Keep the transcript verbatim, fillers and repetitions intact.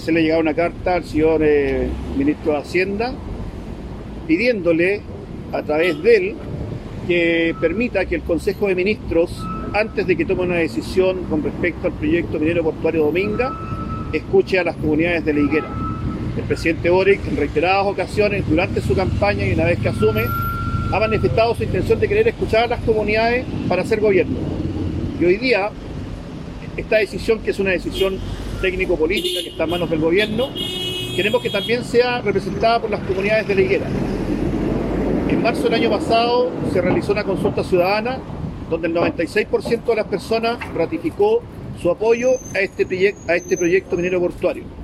hacerle llegar una carta al señor eh, ministro de Hacienda, pidiéndole a través de él que permita que el Consejo de Ministros, antes de que tome una decisión con respecto al proyecto minero portuario Dominga, escuche a las comunidades de La Higuera. El presidente Boric, en reiteradas ocasiones durante su campaña y una vez que asume, ha manifestado su intención de querer escuchar a las comunidades para hacer gobierno. Y hoy día, esta decisión, que es una decisión técnico-política que está en manos del gobierno, queremos que también sea representada por las comunidades de La Higuera. En marzo del año pasado se realizó una consulta ciudadana donde el noventa y seis por ciento de las personas ratificó su apoyo a este, proyecto, a este proyecto minero portuario.